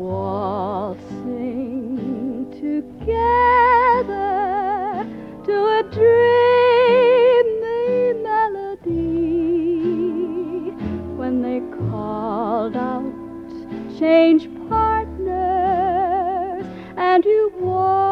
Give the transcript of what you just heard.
waltzing together to a dreamy melody. When they called out, change partners, and you walked